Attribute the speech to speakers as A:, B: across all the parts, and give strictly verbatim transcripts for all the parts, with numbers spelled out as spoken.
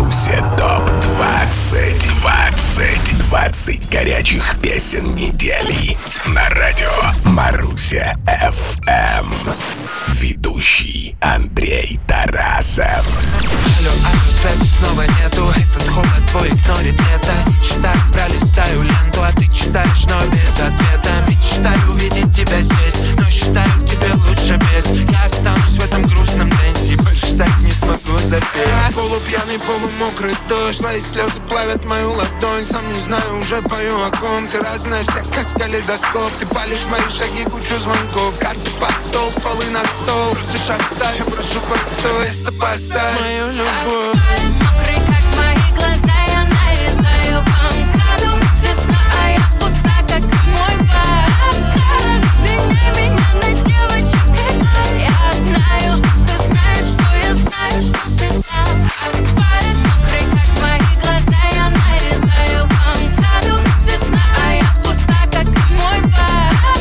A: Маруся топ двадцать. двадцать. двадцать горячих песен недели на радио Маруся эф эм. Ведущий Андрей Тарасов.
B: Алло, алло, связи снова нету. Этот холод твой игнорит лето. Читаю, пролистаю ленту, а ты читаешь, но без ответа. Мечтаю увидеть тебя здесь, но считаю, тебе лучше без. Я останусь в этом грустном дэнсе, больше так не смогу запеть. Полупьяный, полумокрый дождь, твои слезы плавят мою ладонь. Сам не знаю, уже пою о ком. Ты разная вся, как калейдоскоп. Ты палишь мои шаги, кучу звонков. Карты под стол, стволы на стол. Просишь оставь, я прошу постой. Место поставь мою любовь.
C: Мокрый, как мои глаза, я нарезаю банкаду. Весна, а я пуста, как мой бар. Меня, меня на девочек играй. Я знаю, ты знаешь, что я знаю, что ты там. Асфальт мокрый, как мои глаза, я нарезаю банкаду. Весна, а я пуста, как мой бар.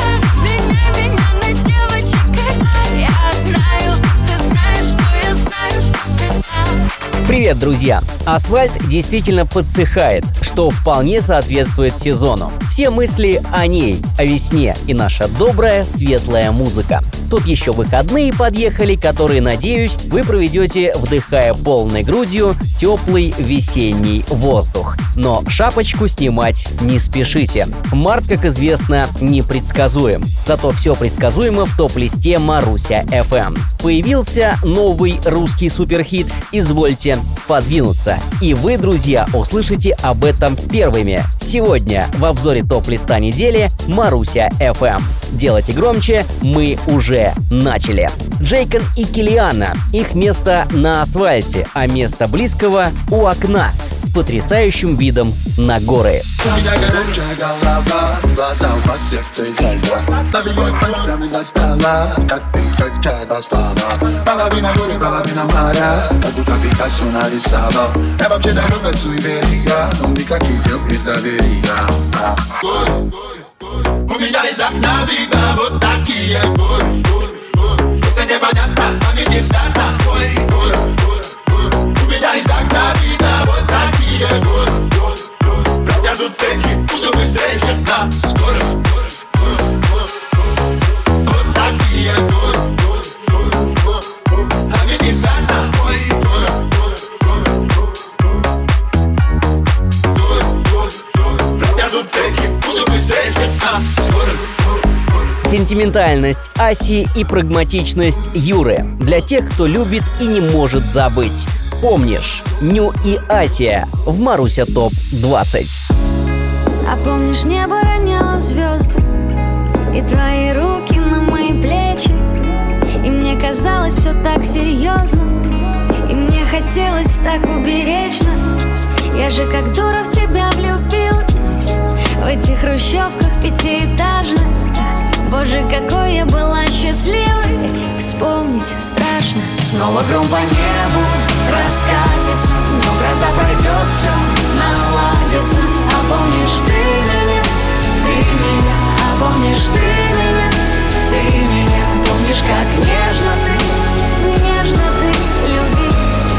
C: Меня, меня на девочек играй. Я знаю, ты знаешь, что я знаю, что ты там.
D: Привет, друзья! Асфальт действительно подсыхает, что вполне соответствует сезону. Все мысли о ней, о весне и наша добрая, светлая музыка. Тут еще выходные подъехали, которые, надеюсь, вы проведете, вдыхая полной грудью теплый весенний воздух. Но шапочку снимать не спешите. Март, как известно, непредсказуем. Зато все предсказуемо в топ-листе Маруся эф эм. Появился новый русский суперхит «Извольте подвинуться». И вы, друзья, услышите об этом первыми. Сегодня в обзоре топ-листа недели Маруся эф эм. Делайте громче, мы уже начали. Джейкон и Киллиана. Их место на асфальте, а место близкого у окна с потрясающим видом на горы.
E: У меня горячая голова, глаза по сердцу из льда. Набегой фальшами за стола, как ты кричать распала. Половина горы, половина моря, как будто Пикассо нарисовал. Я вообще дарю как суеверия, но никаких дел без доверия. У меня из окна видно вот такие горы. Если непонятно, а мне не взгляд твой. У меня из окна видно вот такие горы. Протяжут встречи, буду быстрее, чем на скором. Вот такие горы. А мне не взгляд твой. Протяжут встречи, буду быстрее, чем на скором.
D: Сентиментальность Аси и прагматичность Юры. Для тех, кто любит и не может забыть. Помнишь? Ню и Асия в Маруся топ двадцать.
C: А помнишь, небо роняло звезды и твои руки на мои плечи. И мне казалось все так серьезно, и мне хотелось так уберечь нас. Я же как дура в тебя влюбилась, в этих хрущевках пятиэтажных. Боже, какой я была счастливой, вспомнить страшно. Снова гром по небу раскатится, но гроза пройдет, все наладится. А помнишь ты меня, ты меня, а помнишь ты меня, ты меня. Помнишь, как нежно ты, нежно ты любил.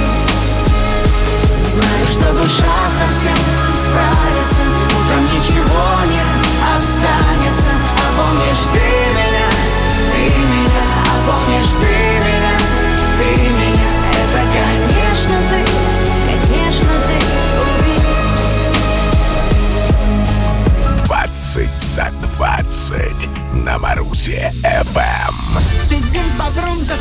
C: Знаю, что душа совсем справится, утром ничего не останется. А помнишь ты меня, ты меня, а помнишь ты меня, ты меня. Это, конечно, ты, конечно, ты убил.
A: двадцать за двадцать на Марусе эф эм.
F: Сидим с подруг за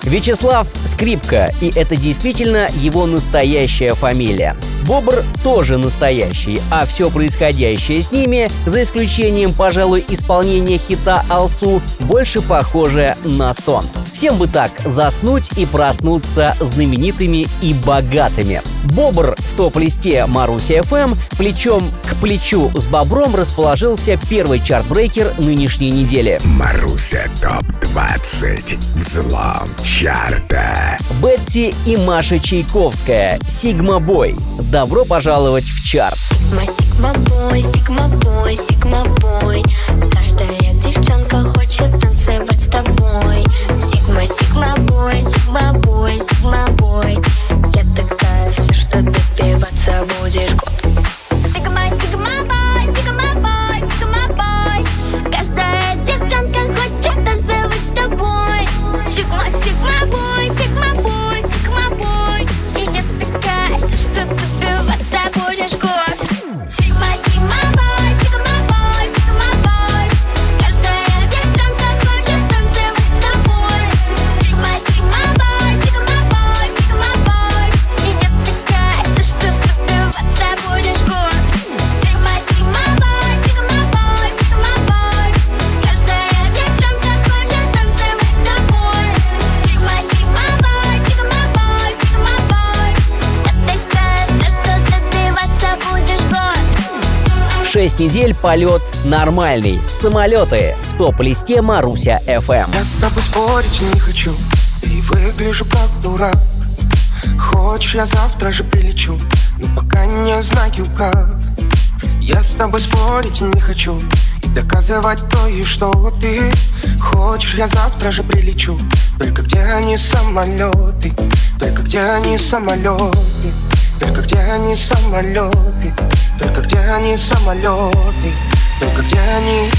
D: Вячеслав Скрипка, и это действительно его настоящая фамилия. Бобр тоже настоящий, а все происходящее с ними, за исключением, пожалуй, исполнения хита «Алсу», больше похоже на сон. Всем бы так заснуть и проснуться знаменитыми и богатыми. Бобр в топ-листе Маруси эф эм плечом к плечу с Бобром расположился первый чарт-брейкер нынешней недели.
A: Маруся топ двадцать. Взлом чарта.
D: Бетси и Маша Чайковская. Сигма Бой. Добро пожаловать в чарт.
F: Сигма бой, сигма бой, сигма бой. Каждая девчонка хочет танцевать с тобой. Сигма, сигма бой, сигма бой, сигма бой. Я такая вся, что добиваться будешь год. Сигма, сигма бой, сигма бой, сигма бой. Каждая девчонка хочет танцевать с тобой. Сигма, сигма бой, сигма бой, сигма бой. И я такая вся, что добиваться будешь год. Сигма, сигма бой, сигма бой, сигма бой. Каждая девчонка хочет танцевать с тобой. Сигма, сигма бой, сигма бой, сигма бой. И я такая вся, что добиваться будешь год. Сигма, сигма бой, сигма бой, сигма бой. Каждая девчонка хочет танцевать с тобой. Сигма, сигма бой, сигма бой, сигма бой. Я такая вся, что добиваться будешь год.
D: Шесть недель полет нормальный. Самолеты в топ-листе Маруся эф эм.
G: Я с тобой спорить не хочу и выгляжу как дурак. Хочешь, я завтра же прилечу, но пока не знаю как. Я с тобой спорить не хочу и доказывать то, и что ты. Хочешь, я завтра же прилечу, только где они самолеты, только где они самолеты, только где они самолеты, только где они самолеты, только где они.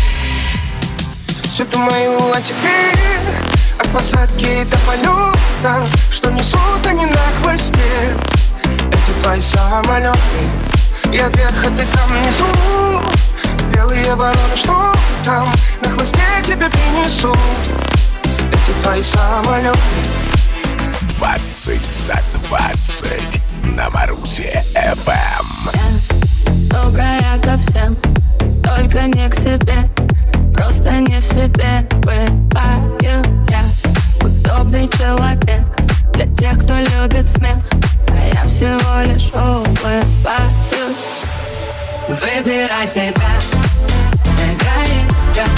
G: Все думаю о тебе, от посадки до полета, что несут они на хвосте. Эти твои самолеты, я вверх, а ты там внизу. Белые вороны, что там на хвосте тебе принесу. Эти твои самолеты.
A: двадцать за двадцать на Марусе эф эм.
H: Добрая ко всем, только не к себе. Просто не в себе бываю я. Удобный человек для тех, кто любит смех, а я всего лишь улыбаюсь. Выбирай себя, эгоистка.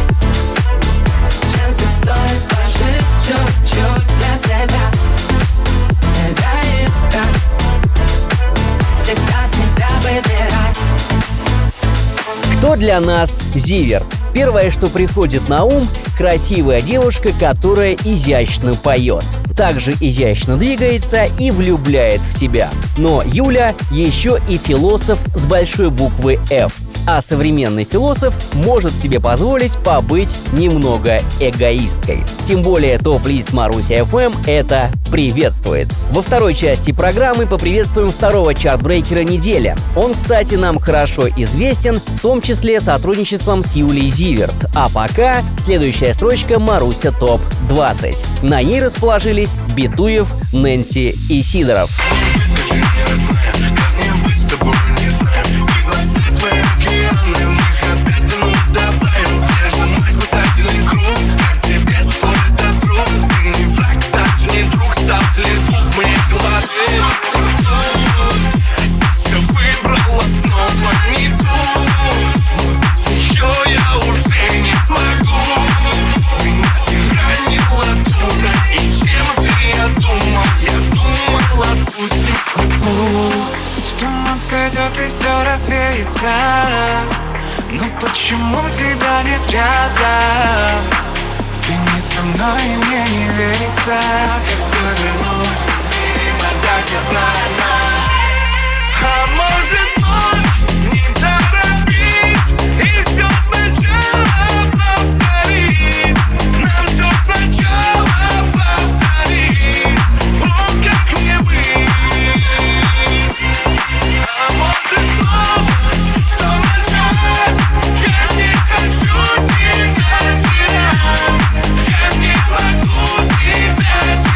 H: Чем ты стоит пожить чуть-чуть для себя. Эгоистка, всегда себя выбирай.
D: Кто для нас Зиверт? Первое, что приходит на ум – красивая девушка, которая изящно поет. Также изящно двигается и влюбляет в себя. Но Юля еще и философ с большой буквы «Ф». А современный философ может себе позволить побыть немного эгоисткой. Тем более топ-лист Маруси эф эм это приветствует. Во второй части программы поприветствуем второго чарт-брейкера недели. Он, кстати, нам хорошо известен, в том числе сотрудничеством с Юлией Зиверт. А пока следующая строчка Маруся топ двадцать. На ней расположились Битуев, Нэнси и Сидоров.
B: Скажи мне, родная, как мне быть с тобой, не знаю. И глаза твои океаны, в них опять тонут добавим. Я же мой спасательный круг, как тебе стоит дозру. Ты не враг, даже не друг, стал слезут моей головы. А сердце выбрало снова не ту. Без нее я уже не смогу. Меня тиранила дура, и чем же я думал? Я думал, отпустить куклу.
G: Туман сойдет и все развеется. Но почему тебя нет рядом? Ты не со мной, и мне не верится.
B: Как все вернуть, перемотать обратно. А может ночь не торопить и все сначала повторить. Нам все сначала повторить. О, как мне быть? А может снова все начать? Я не хочу тебя терять. Я не могу тебя терять.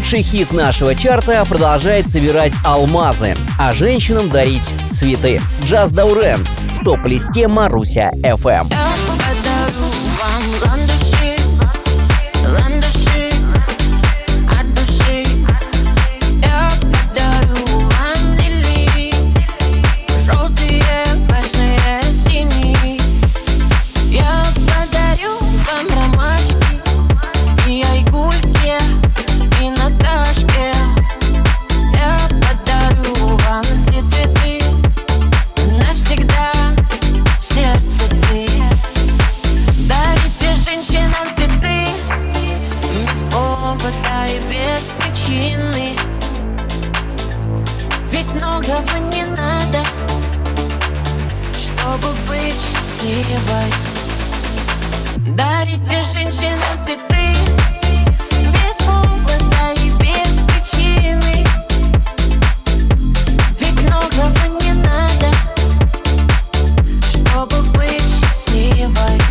D: Лучший хит нашего чарта продолжает собирать алмазы, а женщинам дарить цветы. Джаз Даурен в топ-листе Маруся эф эм.
H: Дарите женщинам цветы без повода и без причины. Ведь многого не надо, чтобы быть счастливой.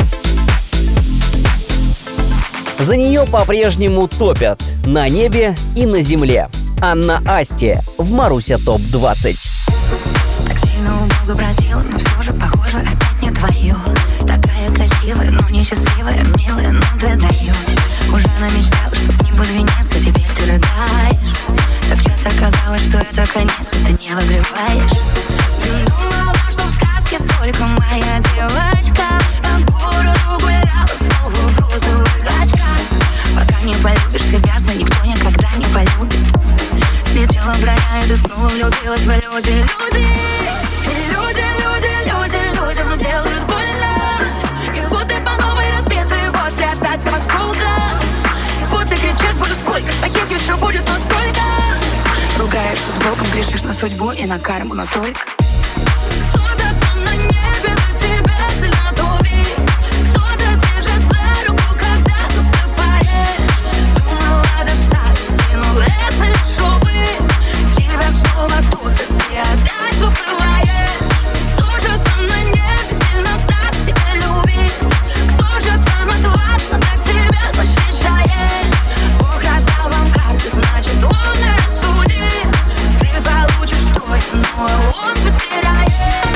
D: За нее по-прежнему топят на небе и на земле. Анна Асти в Маруся топ двадцать.
I: Так сильно у Бога просила, но все же похоже опять не твое. Такая красивая, но несчастливая, милая, но ты даешь. Уже намечтала, что с ним буду венец, а теперь ты рыдаешь. Так часто казалось, что это конец, и ты не выгреваешь. Ты думала, что в сказке только моя девочка по городу гуляла снова в розовых очках. Пока не полюбишь себя, знай, никто никогда не полюбит. Слетела броня, и ты снова влюбилась в люди, люди. Люди, люди, люди, людям делают больно. И вот ты по новой разбитый, вот ты опять с осколком. И вот ты кричишь, боже, сколько таких еще будет, но сколько. Ругаешься с Богом, грешишь на судьбу и на карму, но только кто-то там на небе за тебя сильно топит. Кто-то держит за руку, когда засыпаешь. Думала до старости, но это лишь опыт. Тебя снова тут, и ты опять уплываешь. Кто же там на небе сильно так тебя любит? Кто же там отважно так тебя защищает? Бог раздал вам карты, значит он и рассудит. Ты получишь твой, но он потеряет.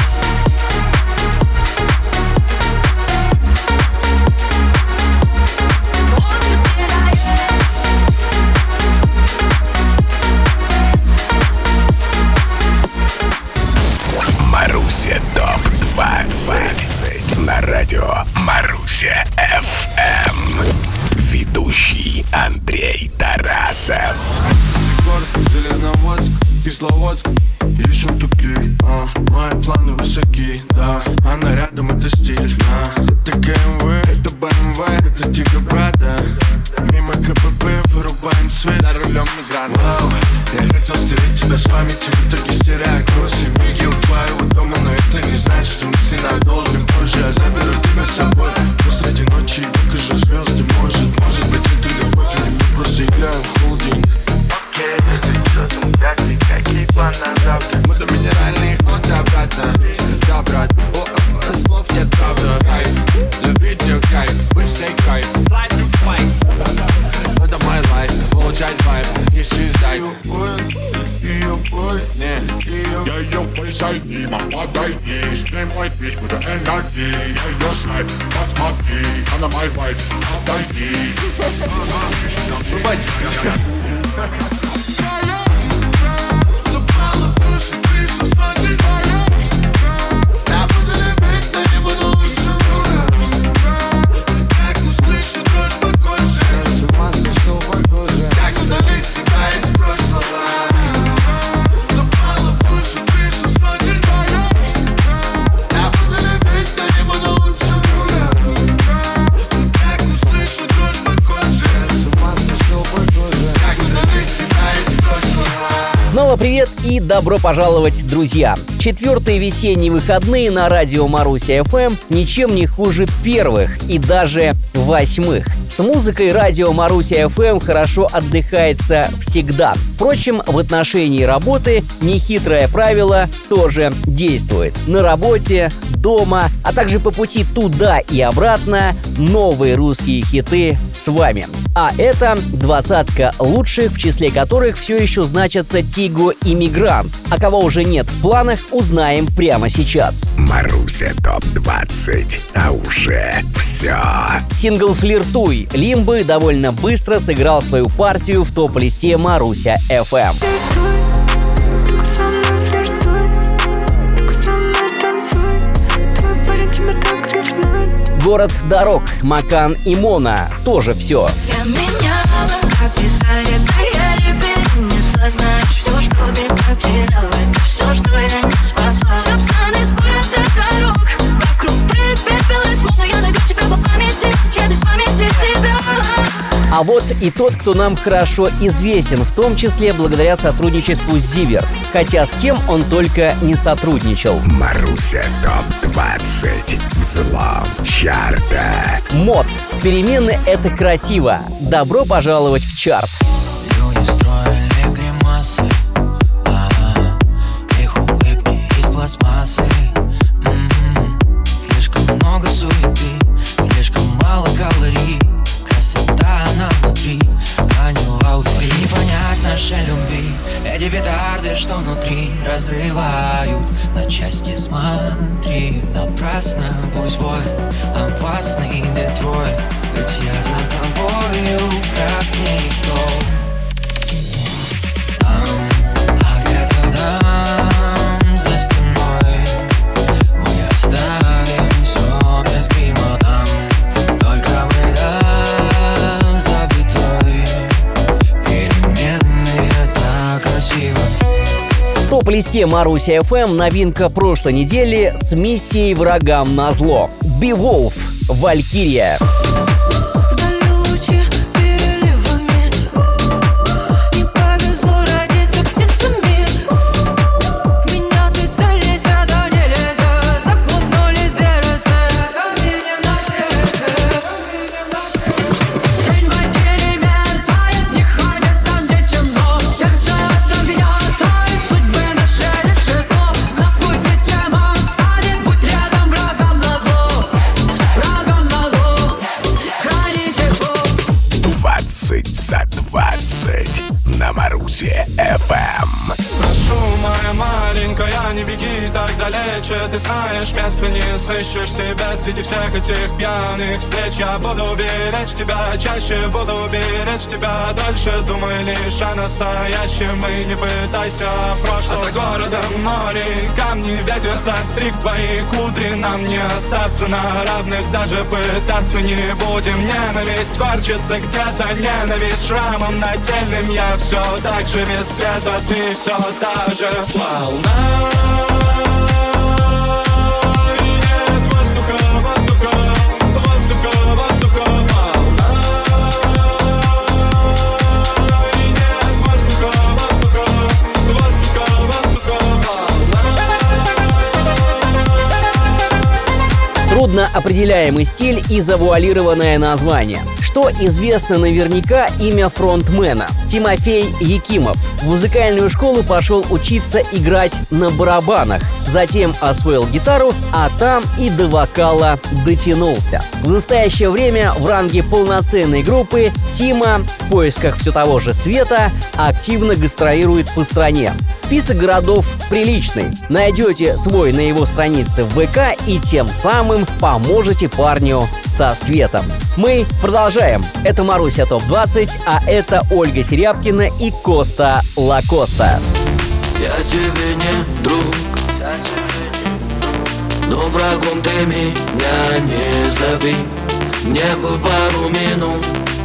I: Он потеряет.
A: Маруся топ двадцать на радио Маруся эф эм. Ведущий Андрей Тарасов.
J: Горск, Железноводск, Кисловодск, ищем туки, а, мои планы высоки, да, она рядом, это стиль, да. Это ка эм вэ, это бэ эм вэ, это Тига Брада. Мимо ка пэ пэ вырубаем свет, за рулем мигрант. Вау, я хотел стереть тебя с памяти, в итоге стеряя кроссы. Мигил твоего дома, но это не значит, что мы сильно должны. Позже я заберу тебя с собой посреди ночи, покажу звезды. Может, может быть это любовь, или мы просто играем в холдинг. Окей, ты что там, как ты, какие планы на завтра? Мы до минеральные фото обратно. Да, брат, о, о, о, слов нет, правда. Кайф, любить ее кайф, быть с ней кайф. Это мой лайф, получать вайб, не исчезай. Ее боль, ее боль, не, ее. Я ее фейс ай ди, подойди. С ней мой пич, это энергии. Я ее снайп, посмотри. Она мой вайф, отойди. Запала в душу, ты все сносит моя. Я буду любить, но не буду лучше друга. Как услышу дрожь по коже, я с ума сошел по коже. Как удалить тебя из прошлого. Запала в душу, ты все сносит моя. Я буду любить, но не буду лучше друга. Как услышу дрожь по коже, я с ума сошел по коже. Как удалить тебя из прошлого.
D: Снова привет и добро пожаловать, друзья! Четвертые весенние выходные на радио Маруся эф эм ничем не хуже первых и даже восьмых. С музыкой радио Маруся эф эм хорошо отдыхается всегда. Впрочем, в отношении работы нехитрое правило тоже действует. На работе, дома, а также по пути туда и обратно новые русские хиты с вами. А это двадцатка лучших, в числе которых все еще значатся Тиго и Мигрант. А кого уже нет в планах, узнаем прямо сейчас.
A: Маруся топ двадцать, а уже все.
D: Сингл «Флиртуй» Лимбы довольно быстро сыграл свою партию в топ-листе Маруся эф эм. Город дорог, Макан и Мона тоже все.
H: Я меняла, как писали, да я перенесла. Знаешь, все, что ты потеряла, это все, что я не спасла. Все псаны спорят до дорог, вокруг пыль, пепел и смог. Но я найду тебя по памяти, я без памяти тебя.
D: А вот и тот, кто нам хорошо известен, в том числе благодаря сотрудничеству с Зиверт. Хотя с кем он только не сотрудничал.
A: Маруся топ двадцать. Взлом чарта.
D: Мод. Перемены — это красиво. Добро пожаловать в чарт.
K: Люди строили гримасы, ага, их улыбки из пластмассы. М-м-м. Слишком много суеты, слишком мало калорий. Красота она внутри, поняла утри. Не понять нашей любви. Эти петарды, что внутри, разрывают на части. Смотри, напрасно пусть воет опасный Детройт. Ведь я за тобою, как никто. Там, а где-то там, за стеной, мы оставим все без грима. Там только мы до запятой. Перемены — это красиво.
D: В топ-листе Маруся эф эм новинка прошлой недели с миссией «Врагам назло». Beowulf, Валькирия.
A: За двадцать на Марусе эф эм.
J: Прошу, моя маленькая, не беги так далече. Ты знаешь, места не сыщешь себя среди всех этих пьяных встреч. Я буду беречь тебя, чаще буду беречь тебя дольше. Думай лишь о настоящем и не пытайся в прошлом. А за городом море, камни, ветер состриг твои кудри. Нам не остаться на равных, даже пытаться не будем. Ненависть корчится где-то, ненависть шрамом нательным. Я все так же без света, ты все та же волна. И нет воздуха, воздуха, воздуха, воздуха, волна. И нет воздуха, воздуха, воздуха, воздуха, волна.
D: Трудно определяемый стиль и завуалированное название. Что известно наверняка, имя фронтмена – Тимофей Якимов. В музыкальную школу пошел учиться играть на барабанах. Затем освоил гитару, а там и до вокала дотянулся. В настоящее время в ранге полноценной группы Тима в поисках все того же света активно гастролирует по стране. Список городов приличный. Найдете свой на его странице в вэ ка и тем самым поможете парню со светом. Мы продолжаем. Это Маруся топ двадцать, а это Ольга Серябкина и Коста Лакоста.
K: Я тебе не друг, но врагом ты меня не зови. Мне бы пару минут,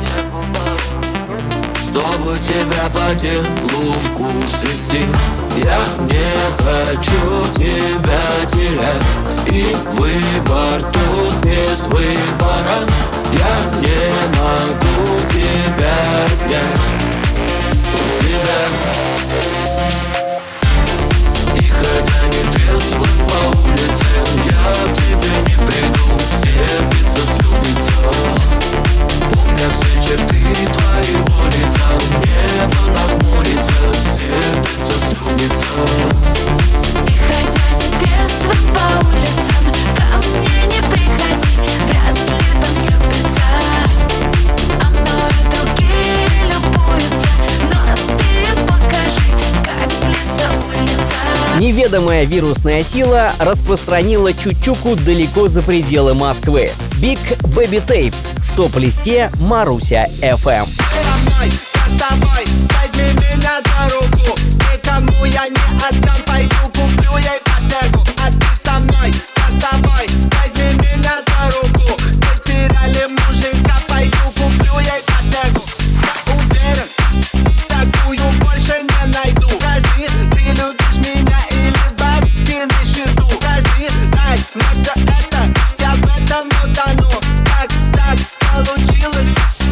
K: чтобы тебя по делу в курс вести. Я не хочу тебя терять, и выбор тут без выбора. Я не могу тебя отнять у себя. И хотя не трезво по улице, я к тебе не приду, степиться с любицей. Помни
D: Неведомая вирусная сила распространила чучуку далеко за пределы Москвы. Big Baby Tape в топ-листе Маруся эф эм.
L: Давай, возьми меня за руку. Никому я не отдам, пойду куплю ей Bottega. А ты со мной, доставай, возьми меня за руку. Потеряли мужика, пойду куплю ей Bottega. Я уверен, такую больше не найду. Скажи, ты любишь меня или бабки на счету? Скажи, дай мне все это, я в этом утону. Так, так получилось.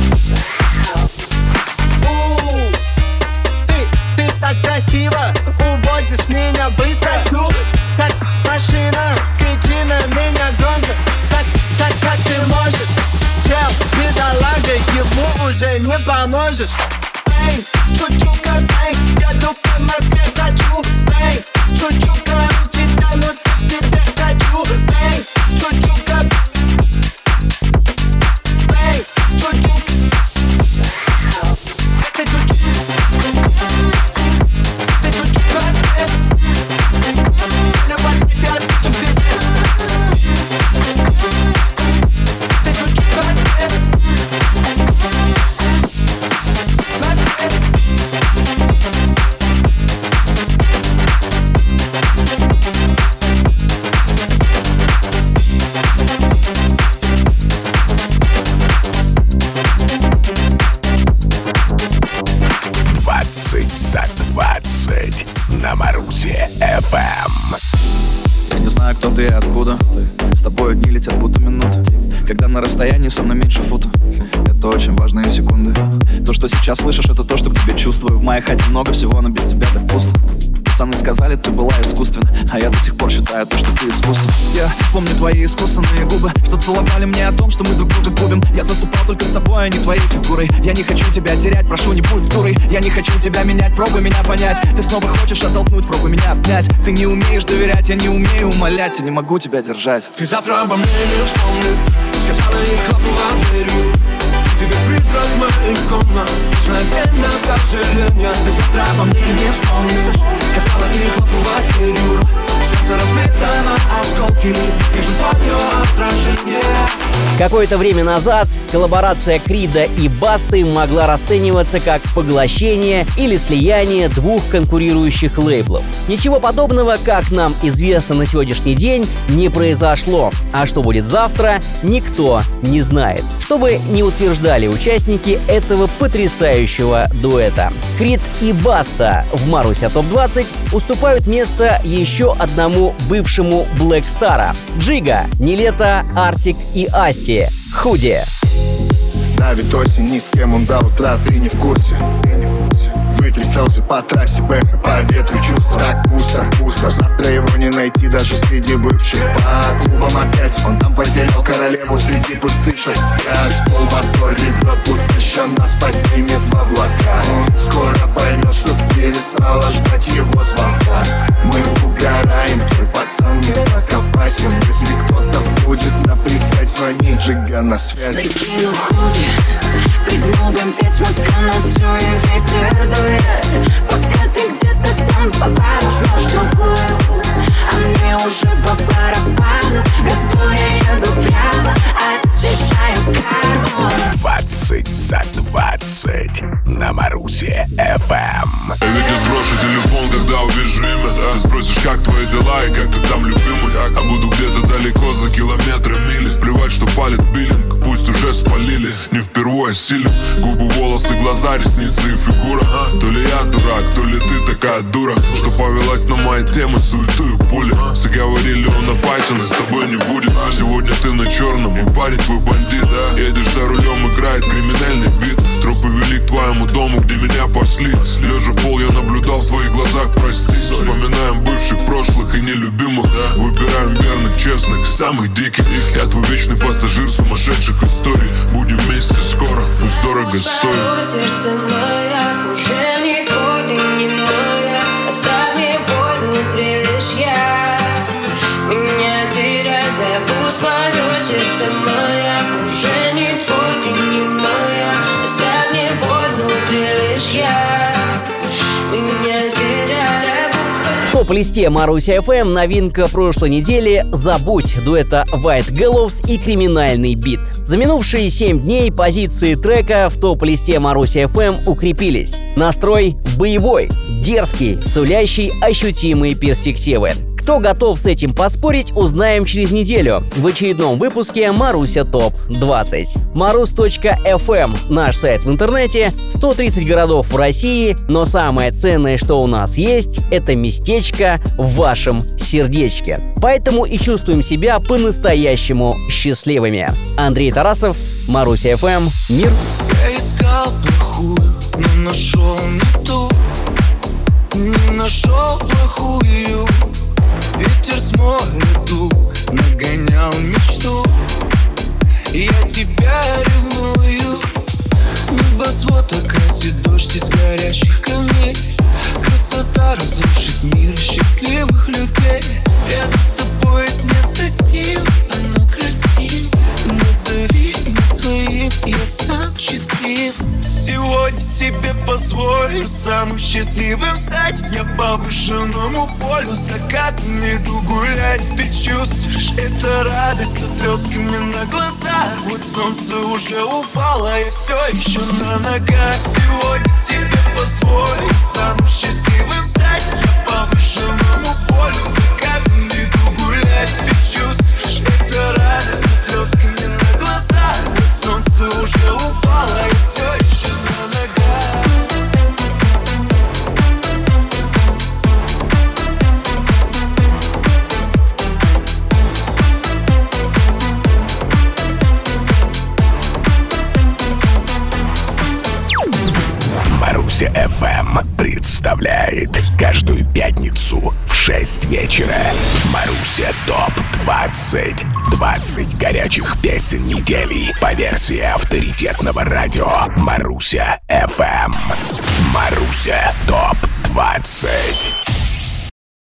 L: Так красиво, увозишь меня быстро, как машина, кричи на меня громко, как, как, как ты можешь, чел, бедолага, ему уже не поможешь. Эй, чучука, эй, еду по Москве, хочу, эй, чучука, руки тянутся к тебе, хочу, эй, чучука, эй, чучука, ты чучука.
A: двадцать за двадцать на Марусе эф эм.
M: Я не знаю, кто ты и откуда. С тобой дни летят будто минуты. Когда на расстоянии со мной меньше фута. Это очень важные секунды. То, что сейчас слышишь, это то, что к тебе чувствую. В моей хате много всего, но без тебя так пусто. Пацаны сказали, ты была искусственна, а я до сих пор считаю то, что ты искусство. Я помню твои искусственные губы, что целовали мне о том, что мы друг друга губим. Я засыпал только с тобой, а не твоей фигурой. Я не хочу тебя терять, прошу, не будь дурой. Я не хочу тебя менять, пробуй меня понять. Ты снова хочешь оттолкнуть, пробуй меня обнять. Ты не умеешь доверять, я не умею умолять. Я не могу тебя держать.
B: Ты завтра обо мне не вспомнишь. Сказала и хлопнула дверью. Тебе призрак моих комнат. Мгновенно сожаления. Ты завтра обо мне не вспомнишь. Сказала и хлопнула дверью. Сердце разбито на осколки. Вижу твое отражение.
D: Какое-то время назад коллаборация Крида и Басты могла расцениваться как поглощение или слияние двух конкурирующих лейблов. Ничего подобного, как нам известно на сегодняшний день, не произошло. А что будет завтра, никто не знает. Что бы ни утверждали участники этого потрясающего дуэта. Крид и Баста в Маруся топ двадцать уступают место еще одному бывшему Блэк Стара — Джига, Нилетто, Артик и Асти. Худи.
E: Давит осень, ни с кем он до утра, ты не в курсе. Вытри слезы по трассе, бэха по ветру, чувства так пусто, пусто. Завтра его не найти даже среди бывших. По клубам опять он там потерял королеву среди пустышек. Как мотор ревет, будто еще нас поднимет в облака. Скоро поймет, что перестала ждать его звонка. Мы угораем, твой пацан не так опасен. Если кто-то будет напрягать, звони, Джига на связи.
I: Закину худи, прыгну в эм пять, смотрю на всю и ветер дует. Пока ты где-то там по бару жмешь другую, а мне уже по барабану. Газую, я еду прямо, очищаю карму.
A: двадцать за двадцать на Марусе эф эм.
J: Я ведь не сброшу телефон, когда увижу имя, да? Ты спросишь, как твои дела и как ты там, любимый. А буду где-то далеко, за километры, мили. Плевать, что палит биллинг, пусть уже спалили. Не впервые силен, губы, волосы, глаза, ресницы и фигура. а? То ли я дурак, то ли ты такая дура, что повелась на мои темы, суету и пули. Заговорили, он опасен и с тобой не будет. Сегодня ты на черном, и парень твой бандит. Едешь за рулем, играет криминальный бит. Трупы вели к твоему дому, где меня пасли. Лежа в пол, я наблюдал в твоих глазах, прости. Вспоминаем бывших, прошлых и нелюбимых. Выбираем верных, честных, самых диких. Я твой вечный пассажир сумасшедших историй. Будем вместе скоро, пусть дорого стоит.
H: Сердце маяк уже не твой, ты не моя. Оставь мне боль внутри, лишь я. Меня теряй, забудь пароль. Сердце маяк уже не твой, ты не моя. Оставь мне боль внутри, лишь я. Меня теряй, забудь пароль.
D: В топ-листе Маруся эф эм новинка прошлой недели «Забудь» дуэта White Gallows и «Криминальный бит». За минувшие семь дней позиции трека в топ-листе Маруся эф эм укрепились. Настрой боевой, дерзкий, сулящий ощутимые перспективы. Кто готов с этим поспорить, узнаем через неделю в очередном выпуске Маруся топ двадцать. марус точка эф эм – наш сайт в интернете, сто тридцать городов в России, но самое ценное, что у нас есть, это местечко в вашем сердечке. Поэтому и чувствуем себя по-настоящему счастливыми. Андрей Тарасов, Маруся эф эм, мир.
B: Я искал плохую, но нашел не ту, не нашел плохую. Ветер с моря дул, нагонял мечту. Я тебя ревную. Небосвод окрасит дождь из горящих камней. Красота разрушит мир счастливых людей. Рядом с тобой есть место сил, оно красиво. Назови меня своим, я стану счастлив. Сегодня себе позволю самым счастливым стать. Я по повышенному полю закатом иду гулять. Ты чувствуешь, это радость со слезками на глазах. Вот солнце уже упало, я все еще на ногах. Сегодня себе позволю самым счастливым стать. Я по повышенному полю закатом иду гулять. Ты чувствуешь, это радость со слезками на глазах. Вот солнце уже упало, я все еще на ногах.
A: Маруся эф эм представляет каждую пятницу в шесть вечера Маруся топ двадцать. двадцать горячих песен недели по версии авторитетного радио Маруся эф эм. Маруся топ двадцать.